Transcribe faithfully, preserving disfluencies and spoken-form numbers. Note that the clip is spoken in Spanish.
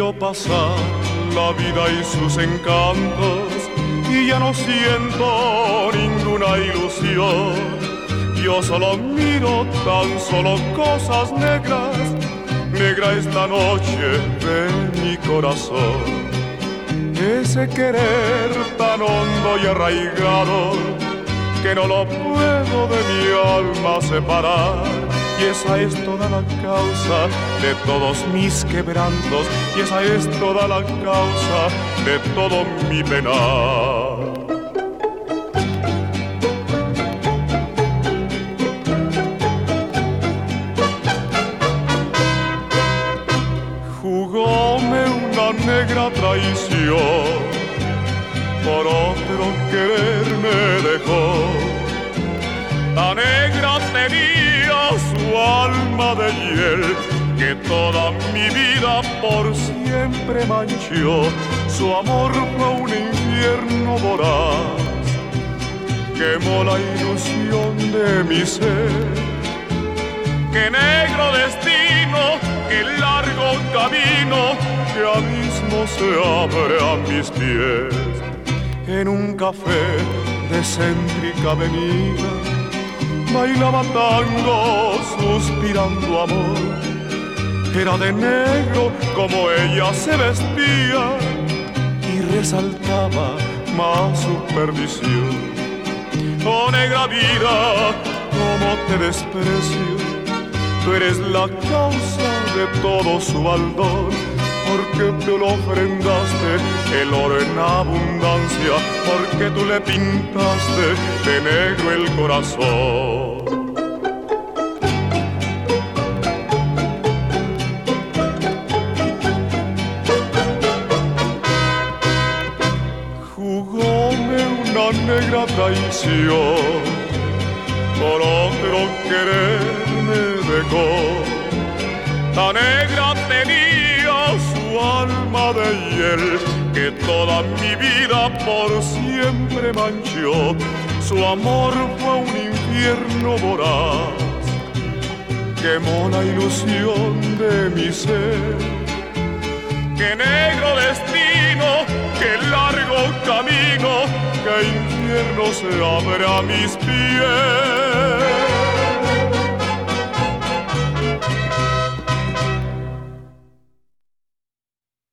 vio pasar la vida y sus encantos y ya no siento ninguna ilusión. Yo solo miro tan solo cosas negras, negra es la noche de mi corazón. Ese querer tan hondo y arraigado que no lo puedo de mi alma separar. Y esa es toda la causa de todos mis quebrantos, y esa es toda la causa de todo mi penar. Jugóme una negra traición, por otro querer me dejó. La negra tenía su alma de hiel, que toda mi vida por siempre manchó. Su amor fue un infierno voraz, quemó la ilusión de mi ser. Qué negro destino, qué largo camino, que abismo se abre a mis pies. En un café de céntrica avenida bailaba tango suspirando amor. Era de negro como ella se vestía y resaltaba más su perdición. Oh negra vida, cómo te desprecio, tú eres la causa de todo su baldón, porque tú lo ofrendaste el oro en abundancia, porque tú le pintaste de negro el corazón. Jugóme una negra traición, por otro querer me dejó. La negra tenía su alma de hiel, que toda mi vida por siempre manchó. Su amor fue un infierno voraz, quemó la ilusión de mi ser. Qué negro destino, qué largo camino, qué infierno se abre a mis pies.